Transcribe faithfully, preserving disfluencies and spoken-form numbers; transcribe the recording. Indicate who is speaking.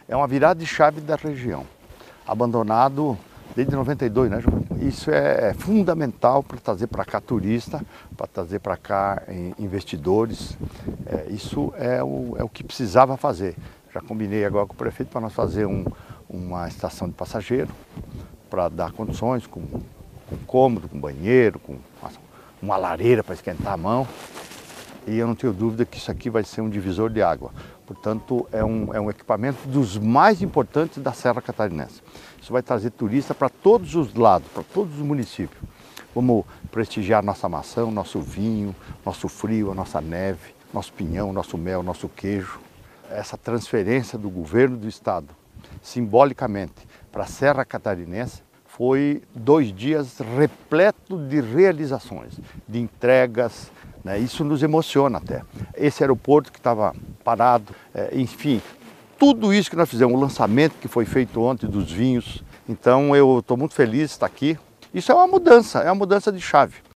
Speaker 1: É uma virada de chave da região. Abandonado desde noventa e dois, né, João? Isso é fundamental para trazer para cá turista, para trazer para cá investidores. É, isso é o, é o que precisava fazer. Já combinei agora com o prefeito para nós fazer um, uma estação de passageiro, para dar condições, com, com cômodo, com banheiro, com uma, uma lareira para esquentar a mão. E eu não tenho dúvida que isso aqui vai ser um divisor de água. Portanto, é um, é um equipamento dos mais importantes da Serra Catarinense. Isso vai trazer turista para todos os lados, para todos os municípios. Vamos prestigiar nossa maçã, nosso vinho, nosso frio, a nossa neve, nosso pinhão, nosso mel, nosso queijo. Essa transferência do governo do estado, simbolicamente, para a Serra Catarinense, foi dois dias repleto de realizações, de entregas. Né? Isso nos emociona até. Esse aeroporto que estava parado, é, enfim, tudo isso que nós fizemos, o lançamento que foi feito ontem dos vinhos. Então eu estou muito feliz de estar aqui. Isso é uma mudança, é uma mudança de chave.